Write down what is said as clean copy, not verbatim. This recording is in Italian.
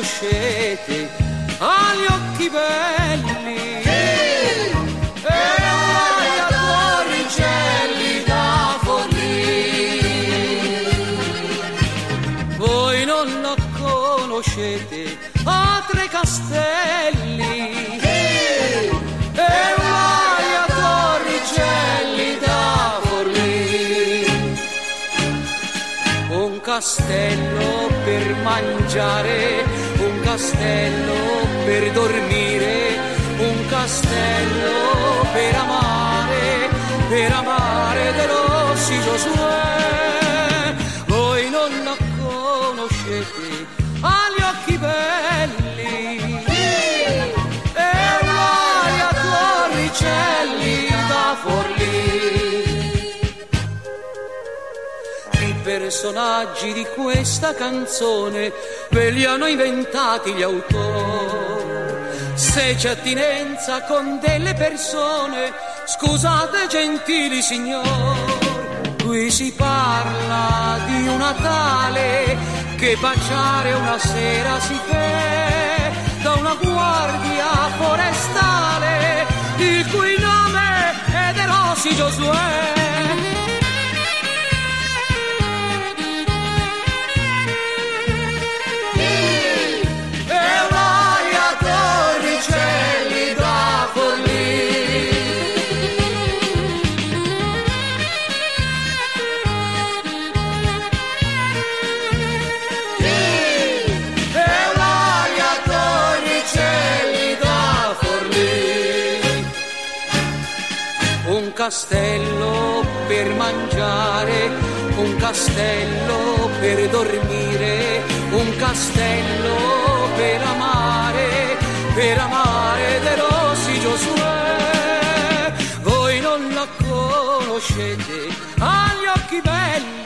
conoscete, ha gli occhi belli e l'aria torricelli da Forlì. Voi non la conoscete, ha tre castelli e l'aria torricelli da Forlì. Un castello per mangiare, un castello per dormire, un castello per amare De Rossi Giosuè. Voi non la conoscete, ha gli occhi belli e l'aria torricelli da Forlì. I personaggi di questa canzone ve li hanno inventati gli autori. Se c'è attinenza con delle persone, scusate gentili signor, qui si parla di una tale che baciare una sera si fe da una guardia forestale, il cui nome è De Rossi Giosuè. Un castello per mangiare, un castello per dormire, un castello per amare De Rossi Giosuè. Voi non la conoscete, ha gli occhi belli